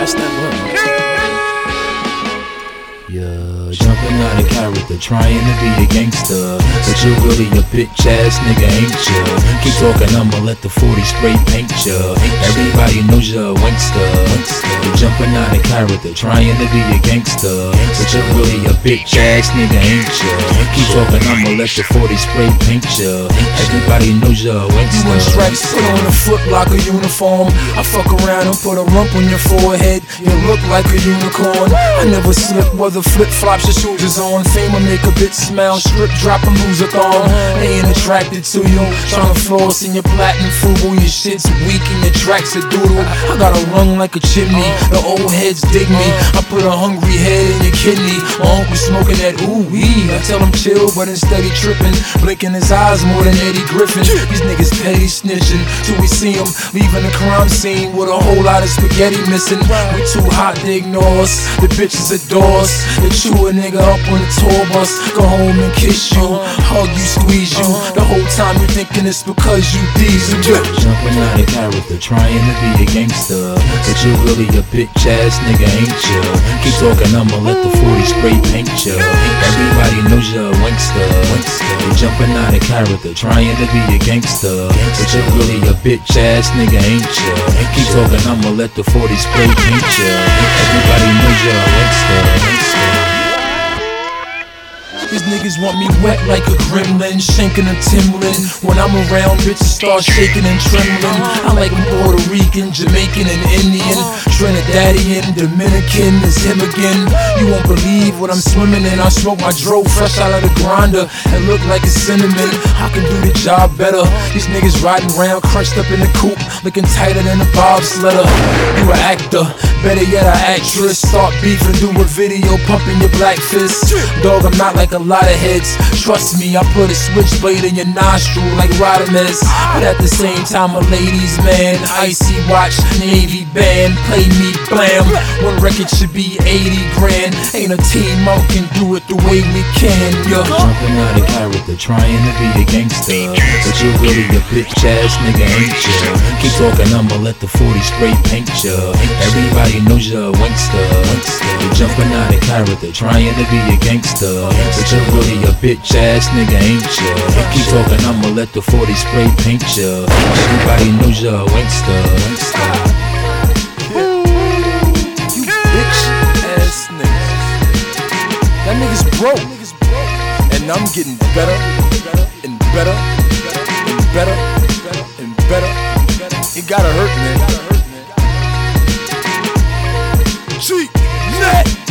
step up. Yeah, jumping out of character, trying to be a gangster, but you're really a bitch ass nigga, ain't ya? Keep talking, I'ma let the 40 spray paint ya. Everybody knows you're a wankster. You're jumping out of character, trying to be a gangster, but you're really a bitch ass nigga, ain't ya? Keep talking, I'ma let the 40 spray paint ya. Everybody knows you're a wankster. You in stripes, put on a Foot Locker uniform. I fuck around and put a rump on your forehead. You look like a unicorn. I never slip whether flip-flops or shoes is on. Fame will make a bitch smile, strip, drop and lose a thong. They ain't attracted to you, tryna floss in your platinum frugal. Your shit's weak and your tracks are doodle. I got a rung like a chimney, the old heads dig me. I put a hungry head in your kidney. My uncle smoking that ooh-wee. I tell him chill, but instead he tripping, blinking his eyes more than Eddie Griffin. These niggas petty snitching till we see them leaving the crime scene with a whole lot of spaghetti missing. We too hot to ignore us, the bitches adore us. They chew a nigga up on the tour bus, go home and kiss you, hug you, squeeze you. The whole time you thinking it's because you diesel. Jumping out of character, trying to be a gangster, but you're really a bitch ass nigga, ain't ya? Keep talking, I'ma let the 40 spray paint ya. Everybody knows you're a wankster. You're jumping out of character, trying to be a gangster, but you're really a bitch ass nigga, ain't ya? Keep talking, I'ma let the 40 spray paint ya. Everybody knows you're a wankster. These niggas want me wet like a gremlin, shanking a Timlin. When I'm around, bitches start shaking and trembling. I like them Puerto Rican, Jamaican and Indian, Trinidadian, Dominican, is him again. You won't believe what I'm swimming in. I smoke my dro fresh out of the grinder and look like a cinnamon. I can do the job better. These niggas riding around crunched up in the coupe, looking tighter than a bobsledder. You an actor, better yet an actress. Start beefing, do a video, pumping your black fist. Dog, I'm not like a lot of heads. Trust me, I put a switchblade in your nostril like Rodimus. But at the same time, a ladies man. Icy watch, Navy band, play me blam. One record should be 80 grand. Ain't a team out can do it the way we can, yeah. Jumping out of character, trying to be a gangster, but you're really a bitch ass nigga, ain't ya? Keep talking, I'ma let the 40 spray paint ya. Everybody knows you're a wankster. You're jumping out of character, trying to be a gangster, but you're really a bitch ass nigga, ain't ya? Keep talking, I'ma let the 40 spray paint ya. Everybody knows you're a wankster. You bitch ass niggas. That nigga's broke, and I'm getting better and better and better and better. It gotta hurt, man. Cheek, net.